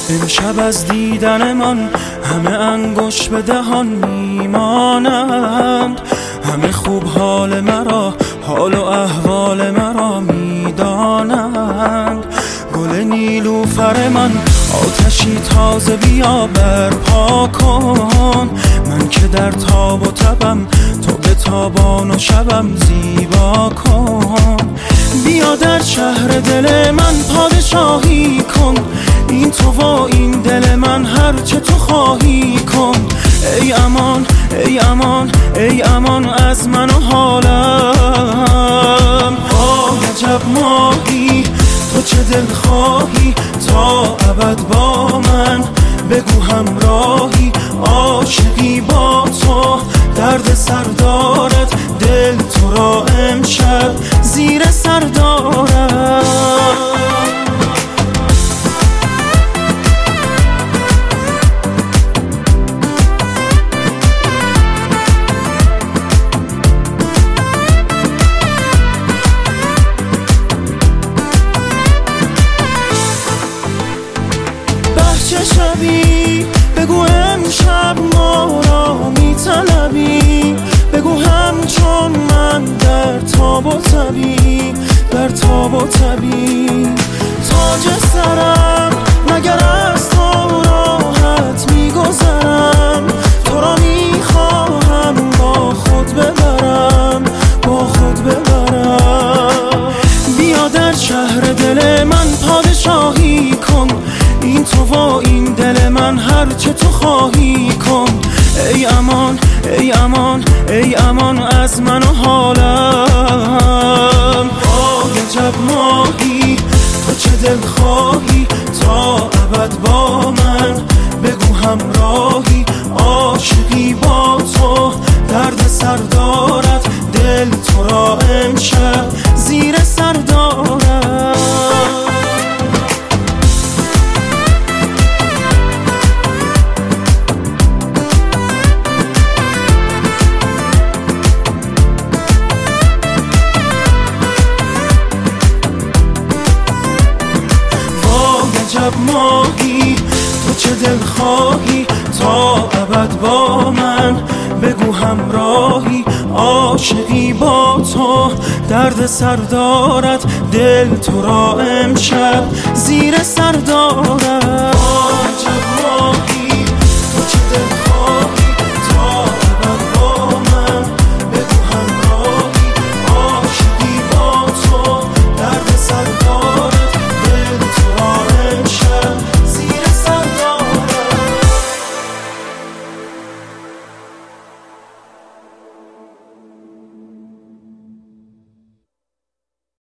امشب از دیدن من همه انگشت به دهان میمانند، همه خوب حال مرا، حال و احوال مرا میدانند. گل نیلوفر من آتشی تازه بیا برپا کن، من که در تاب و تبم تو به تابان و شبم زیبا کن. بیا در شهر دل من پادشاهی کن، این تو و این دل من هر چه تو خواهی کن. ای امان ای امان ای امان از من و حالم. عجب ماهی تو چه دل خواهی تا ابد با من، بگو همراهی عاشقی با تو، درد سر دارد دل تو را امشب زیر سر دارد. چه شبی بگو امشب ما را میطلبی، بگو همچون من در تاب و تبی، در تاب و تبی. تاج سرم مگر از تو راحت میگذرم، تو را میخواهم با خود ببرم، با خود ببرم. بیا در شهر دل من پادشاهی کن، این تو و این دل من هر چه تو خواهی کن. ای امان ای امان ای امان از من و حالم. عجب ماهی تو چه دل خواهی تا ابد با من، بگو همراهی عاشقی با تو، درد سر دارد دل تو را امشب زیر سر دارد. عجب ماهی تو چه دل خواهی تا ابد با من، بگو همراهی عاشقی با تو، درد سر دارد دل تو را امشب زیر سر دارد.